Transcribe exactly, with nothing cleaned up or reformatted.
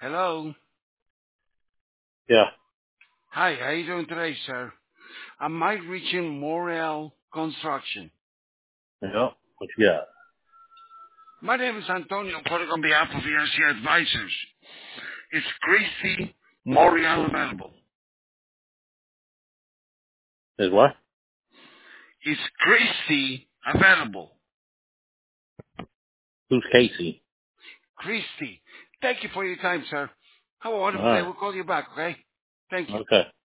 Hello. Yeah. Hi, how you doing today, sir? Am I reaching Morel Construction? Yeah. What you got? My name is Antonio, I'm calling on behalf of E R C Advisors. Is Christy Morel available? Is what? Is Christy available? Who's Casey? Christy, thank you for your time, sir. Have a All wonderful day. right. We'll call you back, okay? Thank you. Okay.